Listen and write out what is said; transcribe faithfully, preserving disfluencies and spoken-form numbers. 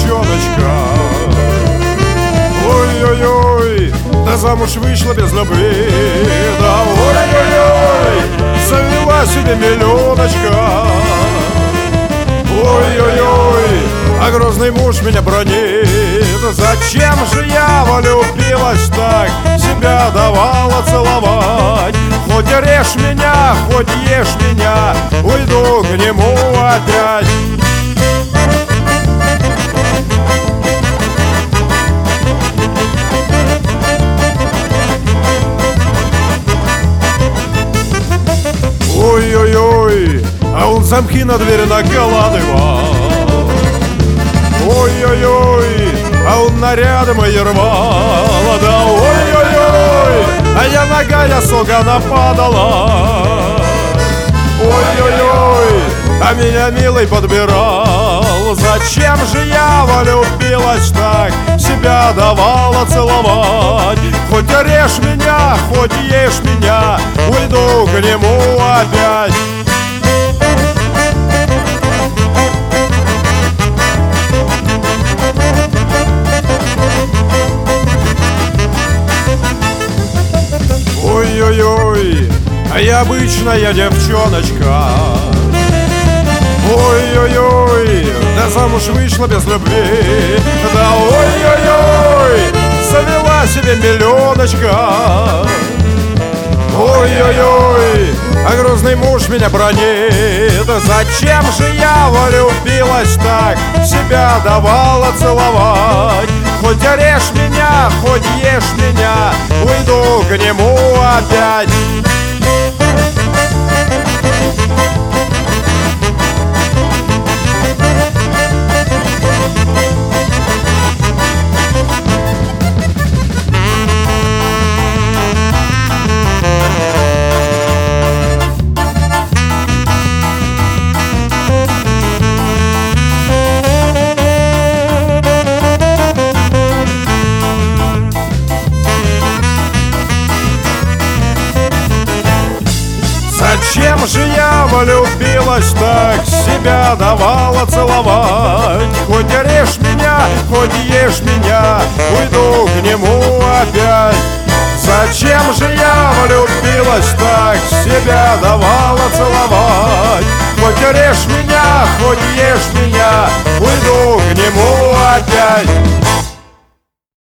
девчоночка. Ой-ой-ой, да замуж вышла без любви. Да ой-ой-ой, завела себе миллионочка. Ой-ой-ой, а грозный муж меня бронит. Зачем же я влюбилась так, себя давала целовать? Хоть режь меня, хоть ешь меня, уйду к нему опять. Ой-ой-ой, а он замки на двери накладывал. Ой-ой-ой, а он наряды мои рвал. Да ой-ой-ой, а я нога, я сука, нападала. Ой-ой-ой, а меня милый подбирал. Зачем же я влюбилась так, себя давала целовать? Хоть режь меня, хоть ешь меня, уйду к нему опять. Ой-ой-ой, а я обычная девчоночка. Ой-ой-ой, да замуж вышла без любви. Да ой-ой-ой, завела себе миллионочка. Ой-ой-ой, а грозный муж меня бронит. Зачем же я влюбилась так, себя давала целовать? Хоть режь меня, хоть ешь меня, уйду к нему опять. Зачем же я влюбилась так, себя давала целовать? Хоть режь меня, хоть ешь меня, уйду к нему опять. Зачем же я влюбилась так, себя давала целовать? Хоть режь меня, хоть ешь меня, уйду к нему опять.